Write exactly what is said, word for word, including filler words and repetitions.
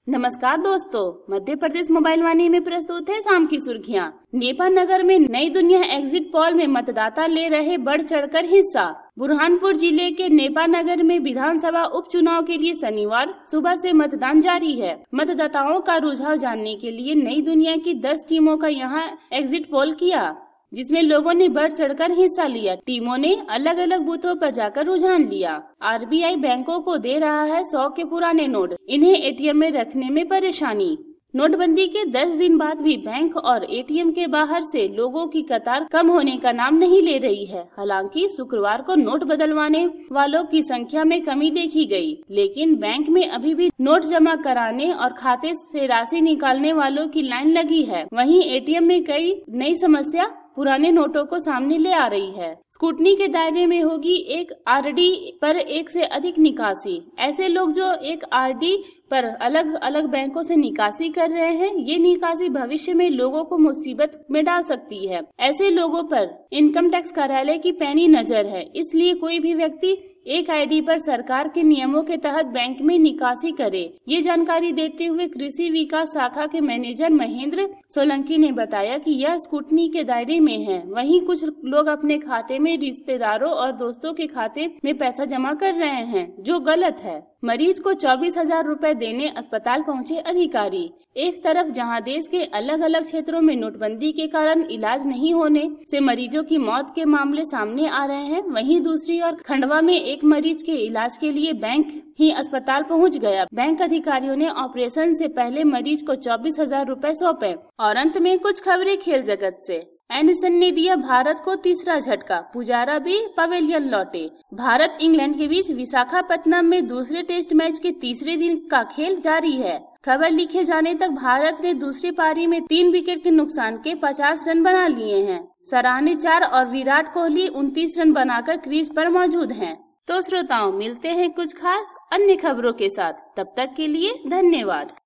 नमस्कार दोस्तों, मध्य प्रदेश मोबाइल वाणी में प्रस्तुत है शाम की सुर्खियां। नेपा नगर में नई दुनिया एग्जिट पोल में मतदाता ले रहे बढ़ चढ़कर हिस्सा। बुरहानपुर जिले के नेपा नगर में विधानसभा उपचुनाव के लिए शनिवार सुबह से मतदान जारी है। मतदाताओं का रुझान जानने के लिए नई दुनिया की दस टीमों का यहां एग्जिट पोल किया, जिसमें लोगों ने बढ़ चढ़कर हिस्सा लिया। टीमों ने अलग अलग बूथों पर जाकर रुझान लिया। आरबीआई बैंकों को दे रहा है सौ के पुराने नोट, इन्हें एटीएम में रखने में परेशानी। नोटबंदी के दस दिन बाद भी बैंक और एटीएम के बाहर से लोगों की कतार कम होने का नाम नहीं ले रही है। हालांकि शुक्रवार को नोट बदलवाने वालों की संख्या में कमी देखी गई, लेकिन बैंक में अभी भी नोट जमा कराने और खाते से राशि निकालने वालों की लाइन लगी है। वहीं एटीएम में कई नई समस्या पुराने नोटों को सामने ले आ रही है। स्कूटनी के दायरे में होगी एक आरडी पर एक से अधिक निकासी। ऐसे लोग जो एक आरडी पर अलग अलग बैंकों से निकासी कर रहे हैं, ये निकासी भविष्य में लोगों को मुसीबत में डाल सकती है। ऐसे लोगों पर इनकम टैक्स कार्यालय की पैनी नजर है, इसलिए कोई भी व्यक्ति एक आईडी पर सरकार के नियमों के तहत बैंक में निकासी करे। ये जानकारी देते हुए कृषि विकास शाखा के मैनेजर महेंद्र सोलंकी ने बताया कि यह स्कूटनी के दायरे में है। वहीं कुछ लोग अपने खाते में रिश्तेदारों और दोस्तों के खाते में पैसा जमा कर रहे हैं, जो गलत है। मरीज को चौबीस हजार रूपए देने अस्पताल पहुंचे अधिकारी। एक तरफ जहां देश के अलग अलग क्षेत्रों में नोटबंदी के कारण इलाज नहीं होने से मरीजों की मौत के मामले सामने आ रहे हैं, वहीं दूसरी ओर खंडवा में एक मरीज के इलाज के लिए बैंक ही अस्पताल पहुंच गया। बैंक अधिकारियों ने ऑपरेशन से पहले मरीज को चौबीस हजार रूपए सौंपे। और अंत में कुछ खबरें खेल जगत से। एंडरसन ने दिया भारत को तीसरा झटका, पुजारा भी पवेलियन लौटे। भारत इंग्लैंड के बीच विशाखापट्टनम में दूसरे टेस्ट मैच के तीसरे दिन का खेल जारी है। खबर लिखे जाने तक भारत ने दूसरी पारी में तीन विकेट के नुकसान के पचास रन बना लिए हैं। सराहनीय चार और विराट कोहली उनतीस रन बनाकर क्रीज पर मौजूद हैं। तो श्रोताओं, मिलते हैं कुछ खास अन्य खबरों के साथ। तब तक के लिए धन्यवाद।